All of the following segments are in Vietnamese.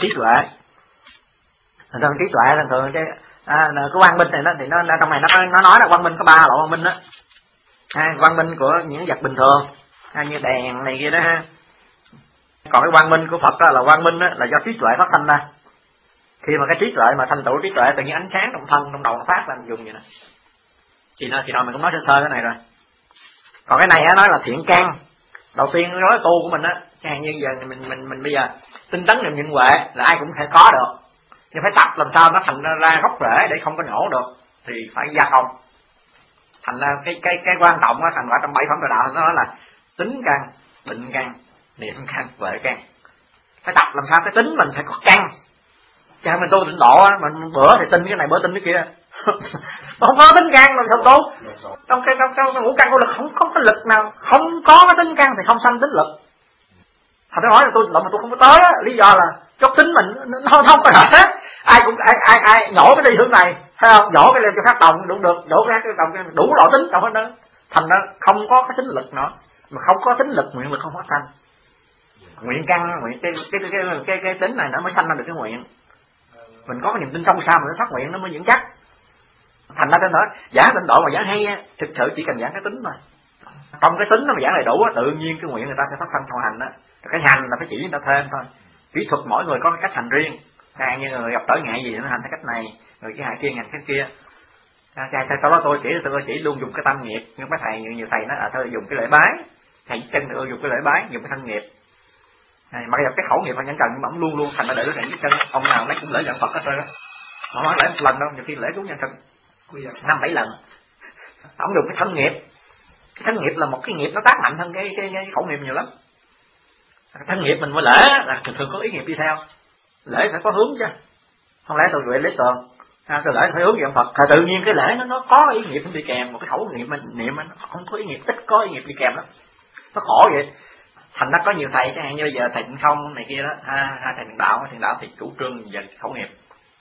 trí tuệ. Thường trí tuệ thường cái quang minh này thì nó trong này nó nói là quang minh có 3 loại quang minh đó. Quang minh của những vật bình thường như đèn này kia đó ha. Còn cái quang minh của Phật đó là quang minh đó, là do trí tuệ phát sinh ra. Khi mà cái trí tuệ mà thành tựu trí tuệ tự nhiên ánh sáng trong thân trong đầu nó phát ra mình dùng vậy nè. Thì nào mình cũng nói sơ cái này rồi. Còn cái này nói là thiện căn. Đầu tiên nói tu của mình á, chẳng như giờ mình bây giờ tinh tấn niệm nhịn huệ là ai cũng thể có được. Nhưng phải tập làm sao nó thành ra gốc rễ để không có nhổ được thì phải gia công. Thành ra cái quan trọng á, thành ra trong 7 phẩm đại đạo nó nói là tính căn, định căn, niệm căn, huệ căn. Phải tập làm sao cái tính mình phải có căn. Chẳng mình tu tịnh độ á, mình bữa thì tin cái này bữa tin cái kia. Không có tính căn làm sao tu. Trong ngũ căn của lực không có cái lực nào, không có cái tính căn thì không sanh tính lực. Thành nói là tôi mà tôi không có tới á, lý do là chốt tính mình nó không có hợp hết. Ai nhổ cái đi hướng này, thấy không? Nhổ cái lên cho phát động cũng được, nhổ cái động đủ loại tính đâu hết đó. Thành ra không có cái tính lực nữa, mà không có tính lực nguyện lực không phát sanh. Nguyện căn, cái tính này nó mới sanh ra được cái nguyện. Mình có cái niềm tin trong sao mà nó phát nguyện nó mới vững chắc. Thành ra tôi nói giảng tịnh độ mà giảng hay á, thực sự chỉ cần giảng cái tính thôi. Trong cái tính nó mà giảng đầy đủ á, tự nhiên cái nguyện người ta sẽ phát sanh trong hành á. Cái hành là phải chỉ người ta thêm thôi. Kỹ thuật mỗi người có cái cách hành riêng. Càng như người gặp trở ngại gì nó hành theo cách này, người cái hại kia hành cách kia. Sau đó tôi chỉ luôn dùng cái tâm nghiệp. Nhưng mấy thầy nhiều thầy nói thôi dùng cái lễ bái, thầy chân nữa dùng cái lễ bái, dùng cái thân nghiệp. Mà cái khẩu nghiệp là nhẫn cần nhưng mà ông luôn thành ra để nó cái chân. Ông nào lấy cũng lễ nhận Phật hết rồi đó. Họ nói lễ một lần đâu, nhiều khi lễ cũng nhân thân 5-7 lần. Ông dùng cái thân nghiệp. Cái thân nghiệp là một cái nghiệp nó tác mạnh hơn cái khẩu nghiệp nhiều lắm. Cái thân nghiệp mình mới lễ là thường có ý nghiệp đi theo. Lễ phải có hướng chứ. Không lẽ tôi lễ tường, tôi lễ phải hướng về Phật. Thì tự nhiên cái lễ nó có ý nghiệp đi kèm, một cái khẩu nghiệp mình niệm nó không có ý nghiệp, ít có ý nghiệp đi kèm đó. Nó khổ vậy. Thành ra có nhiều thầy chẳng hạn như giờ thầy Tịnh Không này kia đó, hai thầy thiền đạo thì chủ trương về khẩu nghiệp.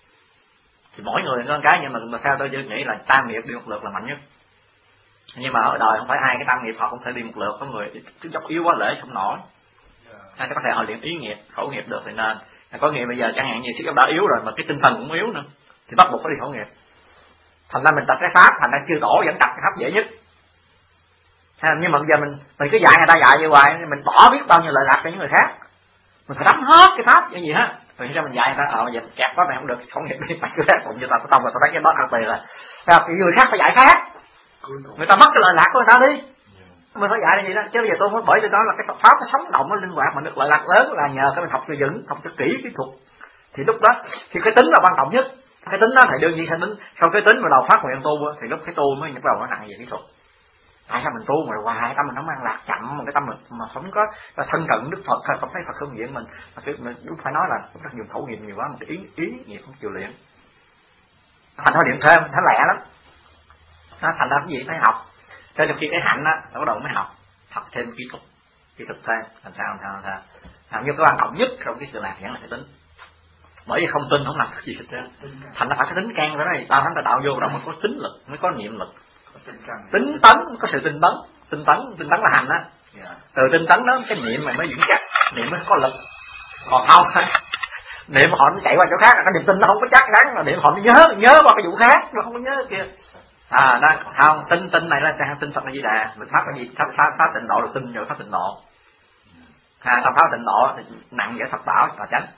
Thì mỗi người có một cái, nhưng mà sao tôi nghĩ là tam nghiệp đi một lượt là mạnh nhất. Nhưng mà ở đời không phải ai cái tam nghiệp họ không thể đi một lượt, có người cái dốc yếu quá lễ không nổi. Hay có thể họ luyện ý nghiệp, khẩu nghiệp được thì nên. Có nghiệp bây giờ chẳng hạn như sức đã yếu rồi mà cái tinh thần cũng yếu nữa thì bắt buộc phải đi khẩu nghiệp. Thành ra mình tập cái pháp, thành ra chưa đổ vẫn tập cái pháp dễ nhất. Nhưng mà bây giờ mình cứ dạy người ta dạy như hoài, mình bỏ biết bao nhiêu lợi lạc cho những người khác. Mình phải đắm hết cái pháp như gì hết. Rồi cho mình dạy người ta bây giờ kẹt quá mày không được, khẩu nghiệp đi phải cứ khác cùng cho ta xong rồi ta thấy cái đó ăn tiền rồi. Thì người khác phải dạy khác. Người ta mất cái lợi lạc của người ta đi. Mình phải dạy là gì đó, chứ bây giờ tôi mới bởi tôi nói là cái pháp nó sống động nó linh hoạt mà được lợi lạc lớn là nhờ cái mình học cho vững, học cho kỹ kỹ thuật. Thì lúc đó thì cái tính là quan trọng nhất. Cái tính đó thì đương nhiên sẽ tính, sau cái tính mà đầu phát nguyện tu thì lúc cái tu mới bắt đầu nó nặng về kỹ thuật. Tại sao mình tu mà hoài tâm mình không an lạc chậm, một cái tâm mình mà không có thân cận Đức Phật, không thấy Phật không diện mình đúng phải nói là chúng ta dùng khẩu nghiệp nhiều quá, một cái ý nghiệp không chịu luyện. Thành thôi niệm thêm nó lẹ lắm. Nó thành ra cái gì phải học. Cho nên khi cái hạnh á, bắt đầu mới học thêm kỹ thuật thêm, làm sao. Làm như cái quan trọng nhất trong cái sự lạc vẫn là cái tính. Bởi vì không tin không làm cái gì hết trơn. Thành ra phải cái tính can đó này, bao hắn ta đạo vô đó mới có tính lực, mới có niệm lực. Tính tấn có sự tinh tấn là hành á. Từ tinh tấn đó cái niệm mày mới vững chắc, niệm mới có lực. Còn không niệm họ nó chạy qua chỗ khác, cái niềm tin nó không có chắc chắn, là niệm họ nó nhớ qua cái vụ khác, nó không có nhớ kia. Đó, không, tin này là tin Phật là gì Đà, mình pháp cái gì, pháp tịnh độ là tin vào pháp tịnh độ. Xong pháp tịnh độ thì nặng về Phật bảo là chánh.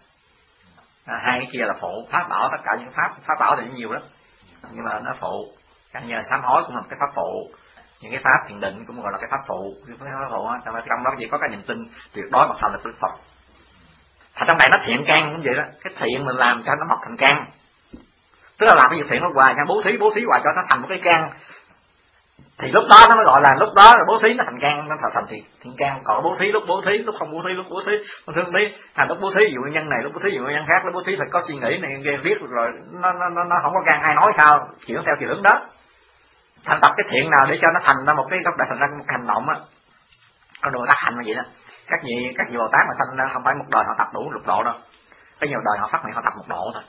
Hai cái kia là phụ, pháp bảo tất cả những pháp bảo thì nhiều lắm, nhưng mà nó phụ. Chẳng như là sám hối cũng là một cái pháp phụ, những cái pháp thiền định cũng gọi là cái pháp phụ, trong đó chỉ có cái niềm tin tuyệt đối bằng thành là Đức Phật. Thành trong này nó thiện căn cũng vậy đó, cái thiện mình làm cho nó mọc thành căn. Tức là làm cái việc thiện nó hoài, bố thí hoài cho nó thành một cái căn. Thì lúc đó nó mới gọi là lúc đó là bố thí nó thành căn, nó thành thiện căn. Còn bố thí lúc không bố thí lúc bố thí. Con thương biết, lúc bố thí dụ nhân này, lúc bố thí dụ nhân khác, lúc bố thí phải có suy nghĩ này kia biết rồi nó không có căn ai nói sao, chuyển theo chiều hướng đó. Thành tập cái thiện nào để cho nó thành ra một cái góc đại thành ra một hành động á. Con đường tác hành là vậy đó. Các vị Bồ Tát mà thành ra không phải một đời họ tập đủ lục độ đâu. Có nhiều đời họ phát nguyện họ tập một độ thôi.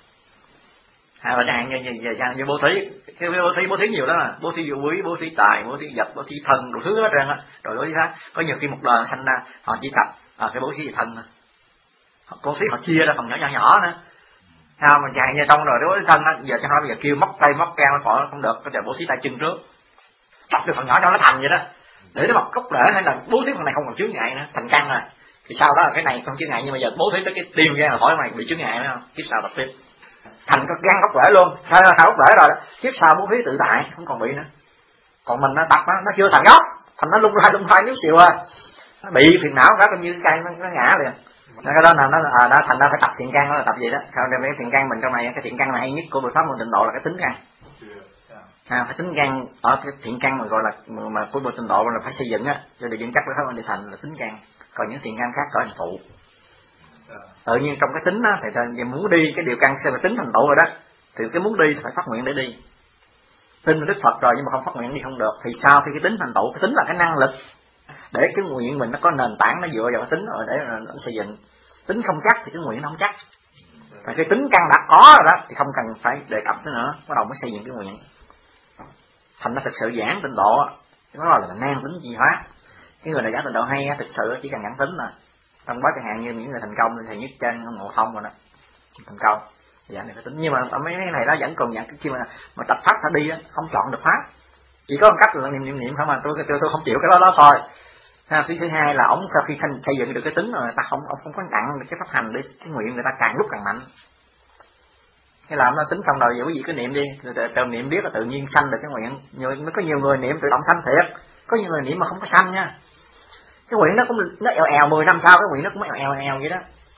Và chẳng hạn như bố thí, cái bố thí nhiều đó mà, bố thí vô quý, bố thí tài, bố thí vật, bố thí thân, đủ thứ hết trơn á. Rồi bố thí khác, có nhiều khi một đời sanh ra họ chỉ tập cái bố thí thân thôi. Con xí họ chia ra phần nhỏ nhỏ nhỏ nữa, sao mà chạy như trong rồi đối với thân á, giờ cho nó bây giờ kêu móc tay móc keo nó không được, cái bố xí tay chân trước, chọc được phần nhỏ cho nó thành vậy đó, để nó bật cốc rễ hay là bố xí phần này không còn chướng ngại nữa, thành căn rồi. Thì sau đó là cái này không chướng ngại, nhưng mà giờ bố xí tới cái tim ra là hỏi mày bị chướng ngại nữa không? Kiếp sau tập tiếp thành cái găng gốc rễ luôn, sao gốc rễ rồi đó. Kiếp sau bố xí tự tại không còn bị nữa. Còn mình nó tập nó chưa thành gốc, thành nó lung lai nhúc xìu à, nó bị phiền não cả, coi như cái cây nó ngã liền. Cái đó là nó thành ra phải tập thiện căn, nó là tập gì đó. Sau đây cái thiện căn mình trong này, cái thiện căn là hay nhất của Bồ Pháp Môn Tịnh Độ là cái tính căn. Phải tính căn ở cái thiện căn mà gọi là mà của Bồ Tịnh Độ là phải xây dựng á, cho để vững chắc với Pháp Môn Địa Thành là tính căn. Còn những thiện căn khác gọi là phụ. Tự nhiên trong cái tính á thì muốn đi cái điều căn sẽ là tính thành tựu rồi đó, thì cái muốn đi phải phát nguyện để đi. Tin là Đức Phật rồi nhưng mà không phát nguyện đi không được. Thì sau khi cái tính thành tựu, cái tính là cái năng lực để cái nguyện mình nó có nền tảng, nó dựa vào cái tính rồi để nó xây dựng. Tính không chắc thì cái nguyện nó không chắc. Và cái tính căn đã có rồi đó thì không cần phải đề cập nữa, bắt đầu mới xây dựng cái nguyện. Thành nó thực sự giảng Tịnh Độ, nó là nan tính chi hóa. Cái người nào giảng Tịnh Độ hay thực sự chỉ cần giảng tính rồi. Trong đó chẳng hạn như những người thành công thì nhất trên Ngộ Thông rồi đó, thành công giảng được cái tính. Nhưng mà ở mấy này đó vẫn còn giảng cái khi mà tập pháp ta đi đó, không chọn được pháp, chỉ có một cách là niệm không mà tôi không chịu cái đó thôi. Thứ hai là ông sau khi xây dựng được cái tính rồi, ta ông không có nặng cái pháp hành để cái nguyện người ta càng lúc càng mạnh. Cái làm nó tính xong rồi vậy quý vị cứ niệm đi, từ niệm biết là tự nhiên sanh được cái nguyện. Nhưng có nhiều người niệm tự động sanh thiệt, có nhiều người niệm mà không có sanh nha. Cái nguyện nó èo 10 năm sau cái nguyện nó cũng èo vậy đó.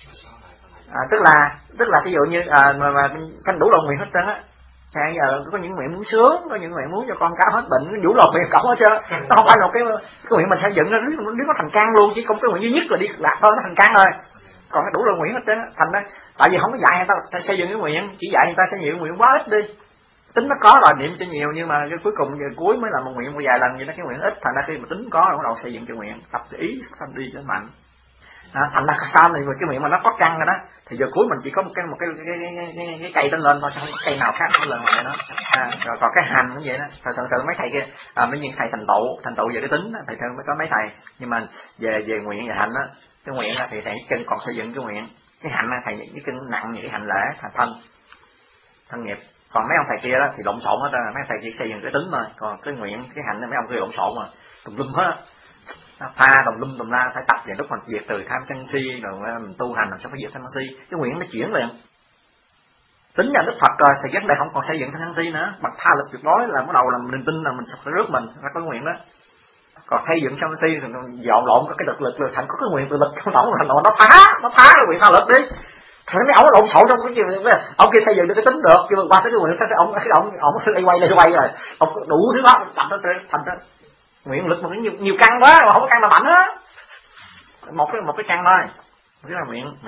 Tức là ví dụ như mà tranh đủ lòng nguyện hết trơn á. Giờ có những nguyện muốn sướng, có những nguyện muốn cho con cáo hết bệnh, đủ lòng nguyện cổng hết trơn. Nó không phải là cái nguyện mình xây dựng nó thành căn luôn, chỉ không cái nguyện duy nhất là đi cực lạc thôi, nó thành căn rồi. Còn cái đủ lòng nguyện hết trơn á, thành ra tại vì không có dạy người ta xây dựng cái nguyện, chỉ dạy người ta xây dựng nguyện quá ít đi. Tính nó có rồi niệm cho nhiều, nhưng mà cái cuối cùng giờ cuối mới là một nguyện một vài lần vậy đó, cái nguyện ít, thành ra khi mà tính có rồi bắt đầu xây dựng cái nguyện, tập cái ý sanh đi cho mạnh. Thành ra sau này cái nguyện mà nó có căn rồi đó, thì giờ cuối mình chỉ có một cái cây đó lên thôi, sao cái cây nào khác nó lên ngoài đó. Rồi còn cái hành cũng vậy đó. Thường mấy thầy kia mấy những thầy thành tựu về cái tính đó, thầy mới có mấy thầy, nhưng mà về nguyện và hành đó, cái nguyện thì thầy cần còn xây dựng cái nguyện, cái hạnh thầy cái cân nặng như cái hành lễ thành thân nghiệp. Còn mấy ông thầy kia đó thì lộn xộn hết, mấy ông thầy kia xây dựng cái tính thôi, còn cái nguyện cái hạnh mấy ông kia lộn xộn mà tùm lum hết, pha tùm lum tùm la. Phải tập về lúc mình diệt từ tham sân si, rồi mình tu hành làm sao phải diệt tham sân si, cái nguyện nó chuyển liền. Tính ra Đức Phật rồi thì vấn đề không còn xây dựng tham sân si nữa, bằng tha lực tuyệt đối là bắt đầu là mình tin là mình sẽ rước mình ra cái nguyện đó. Còn xây dựng tham sân si thì dọn lộn có cái lực là thành có cái nguyện tự lực trong tổng thành nó phá cái nguyện tha lực đi. Thằng mấy ông lộn xộn trong cái gì ông kia xây dựng được cái tính được, nhưng mà qua tới cái nguyện ông lay quay rồi ông có đủ thứ đó tập nó thành ra nguyện lực mà nó nhiều căn quá mà không có căn nào mạnh á, một cái căn thôi. Cái là nguyện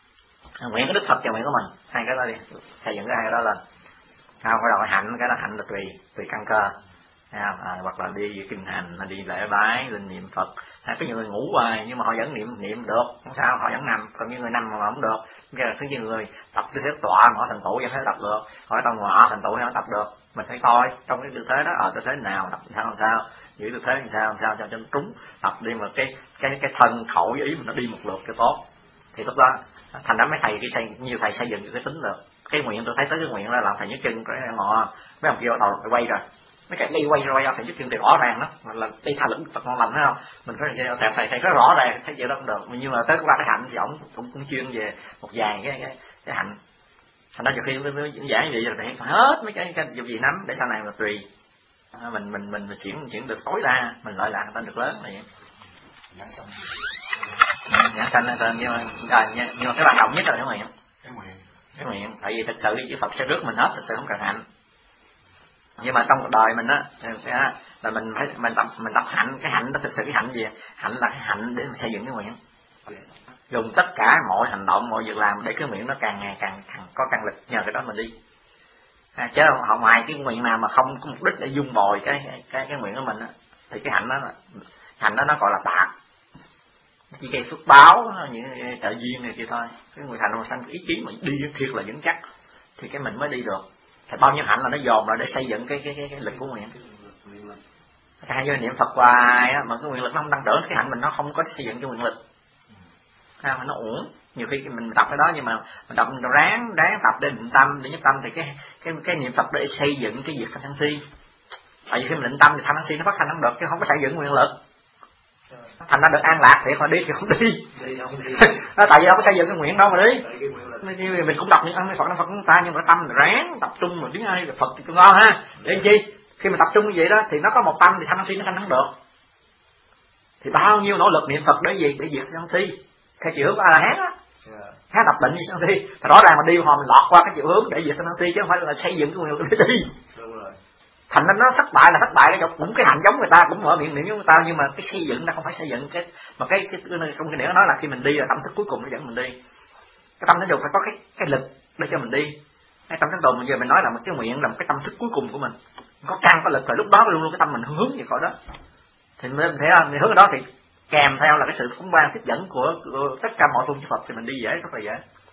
của Đức Phật và nguyện của mình, hai cái đó đi xây dựng cái hai cái đó lên. Cái đầu hạnh, cái đó hạnh là tùy căn cơ. Hoặc là đi kinh hành, đi lễ bái, lên niệm Phật. Có nhiều người ngủ hoài nhưng mà họ vẫn niệm được, không sao, họ vẫn nằm. Còn những người nằm mà không được, có nhiều người tập tư thế tọa mà họ thành tựu vẫn phải tập được, hỏi tao ngọa thành tựu hay họ tập được. Mình phải coi trong cái tư thế đó, tư thế nào tập làm sao, giữ tư thế làm sao cho nó trúng, tập đi mà cái thân khẩu với ý mình nó đi một lượt cho tốt. Thì lúc đó thành ra mấy thầy nhiều thầy xây dựng được cái tính được. Cái nguyện tôi thấy tới cái nguyện là làm thầy nhất chân cái ngọ, mấy ông kia bắt đầu phải quay rồi. Mấy cái đi quay ra thầy nhất chân thì rõ ràng đó, là đi tha lĩnh Phật ngon lành thấy không? Mình phải thầy rất rõ ràng thấy vậy đó cũng được. Nhưng mà tới qua cái hạnh thì ổng cũng chuyên về một vài cái hạnh. Thành ra nhiều khi nó giảng vậy là thầy hết mấy cái dụng gì nắm để sau này mà tùy mình chuyển được tối đa, mình lợi lạc ta được lớn này. Nhãn sanh tên nhưng mà cái quan trọng nhất là cái nguyện. Tại vì thật sự chư Phật sẽ rước mình hết, thật sự không cần hạnh. Nhưng mà trong cuộc đời mình á là mình tập hạnh. Cái hạnh đó thực sự cái hạnh gì? Hạnh là cái hạnh để mình xây dựng cái nguyện, dùng tất cả mọi hành động, mọi việc làm để cái nguyện nó càng ngày càng có căn lực, nhờ cái đó mình đi. Chứ họ ngoài cái nguyện nào mà không có mục đích để dung bồi cái nguyện của mình á, thì cái hạnh đó nó gọi là tạp, chỉ gây phước báo, những trợ duyên này kia thôi. Cái người thành mà sanh ý chí mà đi thiệt là vững chắc thì cái mình mới đi được. Thì bao nhiêu hạnh là nó dồn lại để xây dựng cái lực của nguyện. Hai do niệm Phật hoài á, mà cái nguyện lực nó không tăng trưởng, cái hạnh mình nó không có xây dựng cái nguyện lực. nó uổng. Nhiều khi mình tập cái đó nhưng mà mình tập ráng tập để định tâm, để nhất tâm thì cái niệm Phật để xây dựng cái việc sân si. Tại vì khi mình định tâm thì tham sân si nó phát sanh không được, chứ không có xây dựng nguyện lực. Thành ra được an lạc thì mà đi thì không đi. Tại vì không có xây dựng cái nguyện đâu mà đi. Mình cũng đọc những Phật của chúng ta, nhưng mà tâm ráng tập trung mà tiếng ai là Phật thì tôi ngon ha. Để làm chi? Khi mà tập trung như vậy đó thì nó có một tâm thì tham sân si nó sanh không được. Thì bao nhiêu nỗ lực niệm Phật để gì? Để diệt sân si. Theo chiều hướng của A-la-hán á. Hán tập định với sân si. Thì rõ ràng mà đi hồi mình lọt qua cái chiều hướng để diệt sân si, chứ không phải là xây dựng cái nguyện lực để đi. Thành ra nó thất bại là thất bại, cũng cái hành giống người ta, cũng mở miệng niệm giống người ta, nhưng mà cái xây dựng nó không phải xây dựng cái mà cái trong cái điểm nói là khi mình đi là tâm thức cuối cùng nó dẫn mình đi. Cái tâm thức dục phải có cái lực để cho mình đi. Cái tâm thức đầu bây giờ mình nói là một cái nguyện là một cái tâm thức cuối cùng của mình, có căn có lực, rồi lúc đó luôn luôn cái tâm mình hướng về cõi đó. Thì mình thấy không, hướng đó thì kèm theo là cái sự phóng quang tiếp dẫn của tất cả mọi phương chư Phật thì mình đi dễ, rất là dễ.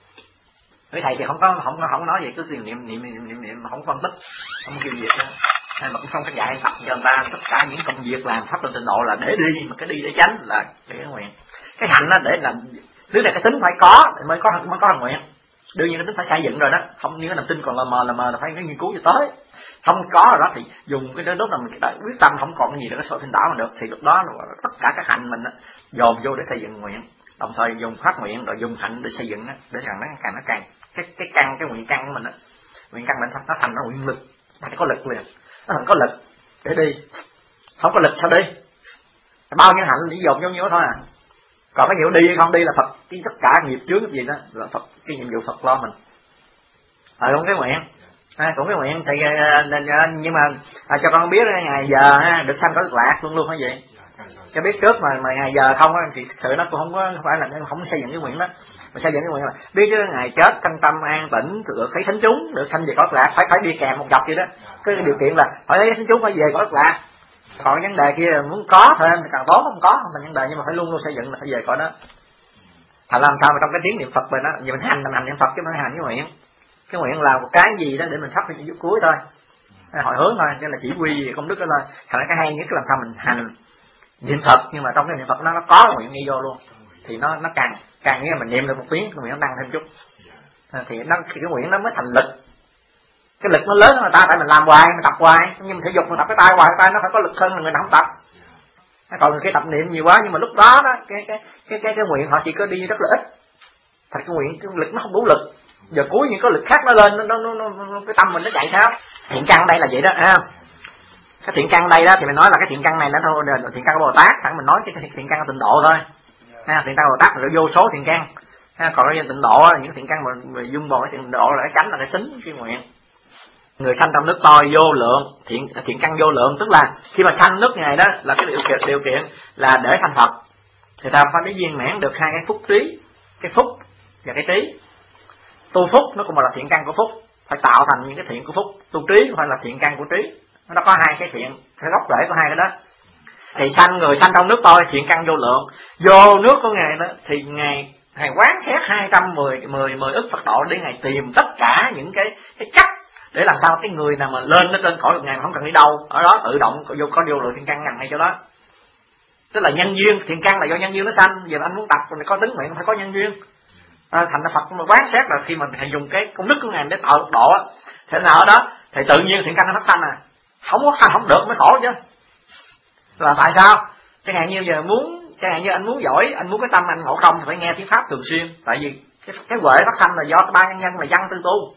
Cái thầy thì không có nói gì, cứ niệm mà không phân tích, không kêu việc nữa. Hay mà cũng không có dạy tập cho người ta tất cả những công việc làm pháp tịnh độ là để đi, mà cái đi để tránh là để nguyện. Cái hành đó để làm thứ này cái tính phải có mới có hành nguyện. Đương nhiên cái tính phải xây dựng rồi đó, không như cái niềm tin còn là mờ là phải cái nghiên cứu cho tới. Không có rồi đó thì dùng cái lúc nào mình quyết tâm không còn cái gì để cái soi thiên đảo mà được, thì lúc đó là tất cả các hành mình dồn vô để xây dựng nguyện, đồng thời dùng phát nguyện rồi dùng hạnh để xây dựng đó, để rằng nó càng cái căn cái nguyện căn của mình á, nguyện căn mình nó thành nó nguyện lực, thành có lực liền, nó thành có lực để đi, không có lực sao đi? Bao nhiêu hạnh chỉ dồn nhau thôi à. Còn cái vụ đi hay không đi là Phật, cái tất cả nghiệp chướng cái gì đó là Phật, cái nhiệm vụ Phật lo mình. Cũng cái nguyện, cũng cái nguyện thì nhưng mà cho con biết ngày giờ được sanh có cực lạc luôn luôn phải vậy. Cho biết trước mà ngày giờ không thì thực sự nó cũng không có phải là không xây dựng cái nguyện đó. Mà xây dựng cái nguyện là biết chứ ngày chết thanh tâm an tĩnh được thấy thánh chúng được sanh về cõi cực lạc, phải đi kèm một dọc vậy đó. Cái điều kiện là phải thấy thánh chúng phải về cõi cực lạc. Còn vấn đề kia muốn có thêm thì càng tốt, không có không thành vấn đề, nhưng mà phải luôn luôn xây dựng là phải về cõi đó. Thành làm sao mà trong cái tiếng niệm Phật mình đó, giờ mình hành niệm Phật chứ không phải hành cái nguyện. Cái nguyện là một cái gì đó để mình phát huy cho cuối thôi, hồi hướng thôi, chứ là chỉ quy công đức đó thôi. Thành ra cái hay nhất là làm sao mình hành niệm Phật, nhưng mà trong cái niệm Phật nó có nguyện đi vô luôn, thì nó càng nghĩa là mình niệm được một tiếng, cái nguyện nó tăng thêm chút, thì cái nguyện nó mới thành lực. Cái lực nó lớn hơn người ta, tại mình làm hoài, mình tập hoài, nhưng mà thể dục mình tập cái tay hoài, cái tay nó phải có lực hơn là người nào không tập. Còn người kia tập niệm nhiều quá, nhưng mà lúc đó cái nguyện họ chỉ có đi rất là ít, thật cái nguyện cái lực nó không đủ lực. Giờ cuối những có lực khác nó lên, nó cái tâm mình nó chạy theo. Thiện căn đây là vậy đó. Cái thiện căn đây đó thì mình nói là cái thiện căn này nó thôi, thiện căn của Bồ Tát, sẵn mình nói cái thiện căn của tịnh độ thôi. Thiện căn Bồ Tát là vô số thiện căn. Còn cái tịnh độ những thiện căn mà dung bồ cái thiện độ là cái chánh là cái tính cái nguyện. Người sanh trong nước tôi vô lượng, thiện căn vô lượng, tức là khi mà sanh nước này đó là cái điều kiện là để thành Phật. Người ta phải để viên mãn được hai cái phúc trí, cái phúc và cái trí. Tu phúc nó cũng là thiện căn của phúc, phải tạo thành những cái thiện của phúc. Tu trí phải là thiện căn của trí. Nó có hai cái thiện, cái gốc rễ của hai cái đó. Thì người sanh trong nước tôi thiện căn vô lượng, vô nước của ngài đó thì ngài quán xét 210 ức Phật độ để ngài tìm tất cả những cái cách để làm sao cái người nào mà lên nó lên khỏi được ngài mà không cần đi đâu, ở đó tự động có vô lượng thiện căn ngầm ngay chỗ đó. Tức là nhân duyên, thiện căn là do nhân duyên nó sanh, giờ anh muốn tập rồi có tính nguyện phải có nhân duyên. Thành ra Phật mà quán xét là khi mà thầy dùng cái công đức của ngài để tạo Phật độ á, thế nào ở đó thì tự nhiên thiện căn nó phát sanh không có sanh không được mới khổ chứ. Là tại sao? Chẳng hạn như giờ chẳng hạn như anh muốn giỏi, anh muốn cái tâm anh ngộ không thì phải nghe tiếng pháp thường xuyên, tại vì cái huệ phát sanh là do cái ba nhân là văn tư tu.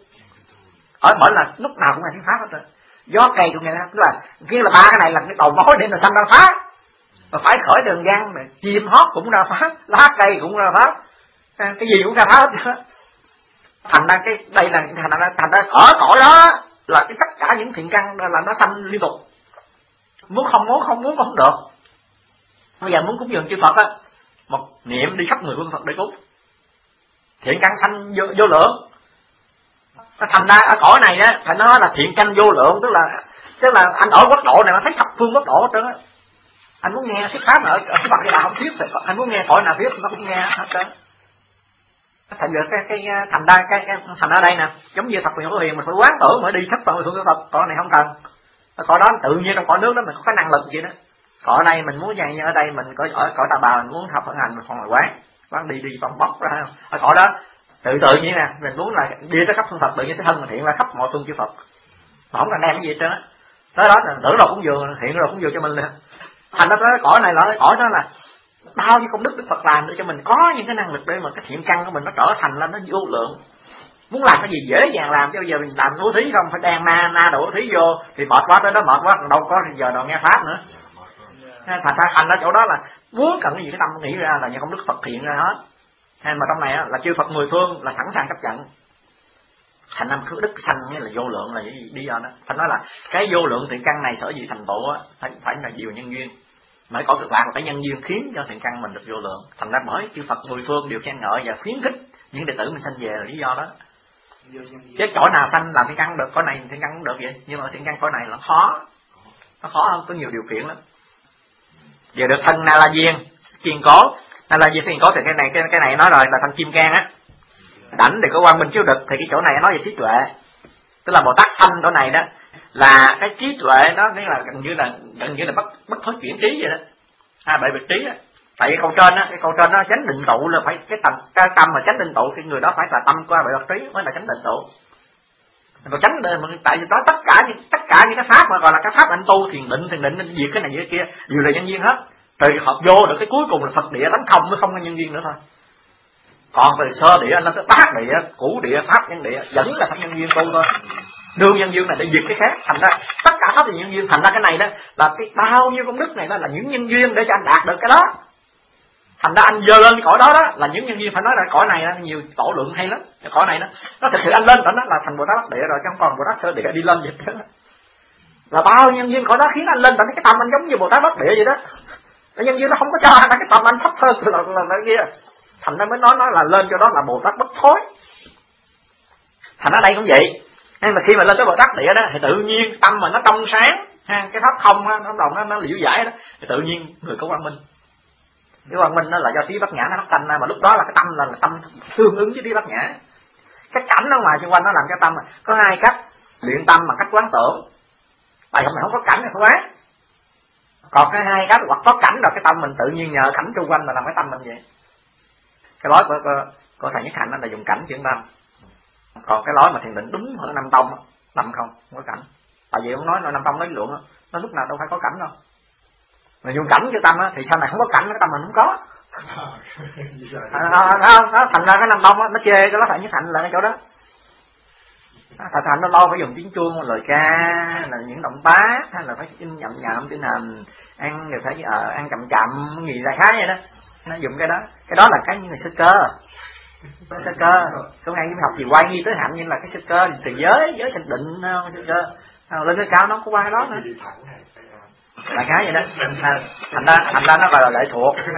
Bởi là lúc nào cũng nghe tiếng pháp hết rồi. Gió cây cũng nghe, tức là kia là ba cái này là cái đầu mối để mà sanh ra pháp. Mà phải khởi đường văn, chim hót cũng ra pháp, lá cây cũng ra pháp, cái gì cũng ra pháp hết. Thành ra cái đây là thành ra ở cõi đó là cái tất cả những thiện căn là nó sanh liên tục. Không muốn không được. Bây giờ muốn cúng dường chư Phật á, một niệm đi khắp người phương Phật để cúng, thiện căn sanh vô lượng. Thành ra ở cõi này đó phải nói là thiện căn vô lượng, tức là anh ở quốc độ này nó thấy thập phương quốc độ hết trơn á. Anh muốn nghe thuyết pháp mà ở cái Phật nào không thuyết, anh muốn nghe cõi nào thuyết nó cũng nghe hết trơn. Thành ra thành ra đây nè, giống như Phật Huyền Phổ Hiền mình phải quán tưởng mới đi khắp Phật xuống Phật, cõi này không cần. Cõi đó tự nhiên trong cõi nước đó mình có cái năng lực gì đó. Cõi đây mình muốn như ở đây mình ở cõi Tà Bà mình muốn học Phật hành mình không là quán. Bán đi vòng bóc ra ở cõi đó tự nhiên nè, mình muốn là đi tới khắp phương Phật, tự nhiên cái thân mình hiện ra khắp mọi phương chư Phật, mà không cần đem cái gì hết trơn á. Tới đó tưởng đâu cũng vừa hiện rồi cũng vừa cho mình liền. Thành ra tới cõi này là cõi đó là bao nhiêu công đức Đức Phật làm để cho mình có những cái năng lực để mà cái thiện căn của mình nó trở thành lên nó vô lượng. Muốn làm cái gì dễ dàng làm, chứ bây giờ mình làm bố thí không phải đem na đổ thí vô thì mệt quá, tới đó mệt quá đâu có giờ nào nghe pháp nữa. Thành ra chỗ đó là muốn cần cái gì cái tâm nghĩ ra là những công đức Phật hiện ra hết. Mà trong này là chư Phật mười phương là sẵn sàng chấp nhận. Thành năm đức sanh nghĩa là vô lượng là gì lý do đó. Thành nói là cái vô lượng thiện căn này sở dĩ thành tựu á phải là nhiều nhân duyên. Mới có cực lạc là cái nhân duyên khiến cho thiện căn mình được vô lượng. Thành ra mỗi chư Phật mười phương đều khen ngợi và khuyến khích những đệ tử mình sanh về là lý do đó. Chứ cõi nào sanh làm thiện căn được, cõi này thiện căn cũng được vậy, nhưng mà thiện căn cõi này là khó. Nó khó hơn, có nhiều điều kiện lắm. Giờ được thân Na La Diên kiên cố, Na La Diên kiên cố thì cái này nói rồi là thân kim cang á. Đảnh thì có quang minh chiếu đực, thì cái chỗ này nói về trí tuệ. Tức là Bồ Tát thanh chỗ này đó là cái trí tuệ đó, nghĩa là gần như là bất thối chuyển trí vậy đó. Bệ biệt trí á. Tại cái câu trên đó chánh định tụ là phải cái tâm mà chánh định tụ, cái người đó phải là tâm qua bệ biệt trí mới là chánh định tụ. Mà tránh tại vì đó tất cả những cái pháp mà gọi là cái pháp anh tu thiền định diệt cái này cái kia đều là nhân duyên hết. Từ hợp vô được cái cuối cùng là Phật địa tánh không, nó không có nhân duyên nữa thôi. Còn về sơ địa nó tới bát địa, cũ địa, pháp nhân địa vẫn là phải nhân duyên tu thôi. Nương nhân duyên này để diệt cái khác. Thành ra tất cả pháp là nhân duyên. Thành ra cái này đó là cái bao nhiêu công đức này đó là những nhân duyên để cho anh đạt được cái đó. Thành ra anh dơ lên cái cõi đó là những nhân duyên. Phải nói là cõi này đó, nhiều tổ lượng hay lắm. Cái cõi này nó thực sự anh lên đó là thành Bồ Tát Bắc Địa rồi, chứ không còn Bồ Tát Sơ Địa đi lên vậy chứ. Là bao nhân duyên cõi đó khiến anh lên tận cái tâm anh giống như Bồ Tát Bắc Địa vậy đó. Cái nhân duyên nó không có cho anh cái tâm anh thấp hơn là cái kia. Thành ra mới nói là lên cho đó là Bồ Tát bất thối. Thành ra đây cũng vậy. Nên mà khi mà lên tới Bồ Tát Địa đó thì tự nhiên tâm mà nó trong sáng, cái pháp không nó đồng nó liễu giải đó, thì tự nhiên người có quang minh. Cái quang minh đó là do trí bát nhã nó phát sanh ra, mà lúc đó là cái tâm là tâm tương ứng với trí bát nhã. Cái cảnh ở ngoài xung quanh nó làm cho tâm có hai cách luyện tâm bằng cách quán tưởng. Tại vì mình không có cảnh thì không quán. Còn cái hai cách hoặc có cảnh rồi cái tâm mình tự nhiên nhờ cảnh xung quanh mà làm cái tâm mình vậy. Cái lối của thầy Nhất Hạnh là dùng cảnh chuyển tâm. Còn cái lối mà thiền định đúng ở Nam Tông tâm không có cảnh. Tại vì ông nói Nam Tông nói luận nó lúc nào đâu phải có cảnh đâu. Mà dùng cảnh cho tâm thì sau này không có cảnh cái tâm mình không có. Thành ra cái Nam Tông nó chê cái lối thầy Nhất Hạnh là cái chỗ đó. Thật thành nó lo phải dùng tiếng chuông, lời ca, là những động tác, hay là phải nhậm trên hành, ăn rồi phải ăn chậm gì đại khái vậy đó. Nó dùng cái đó là cái như là sơ cơ. Sơ cơ, không ai học gì quay nghi tới hạnh, nhưng là cái sơ cơ thì giới sanh định, sơ cơ lên cái cao nó có qua đó nữa. Đại khái vậy đó. Thành ra nó gọi là lệ thuộc.